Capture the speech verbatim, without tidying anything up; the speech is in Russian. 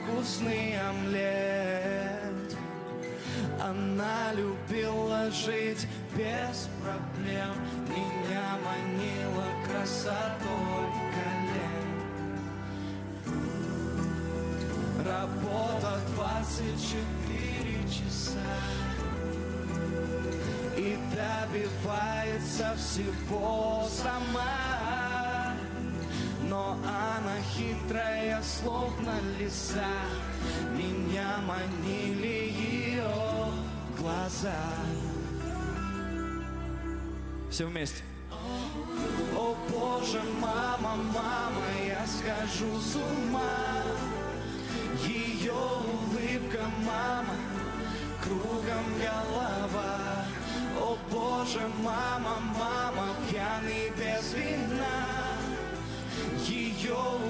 вкусный омлет. Она любила жить без проблем, меня манила красотой колен. Работа двадцать четыре часа и добивается всего сама. Но она хитрая, словно лиса, меня манили ее глаза. Все вместе. О боже, мама, мама, я схожу с ума. Ее улыбка, мама, кругом голова. О боже, мама, мама, пьяный без вина. Ее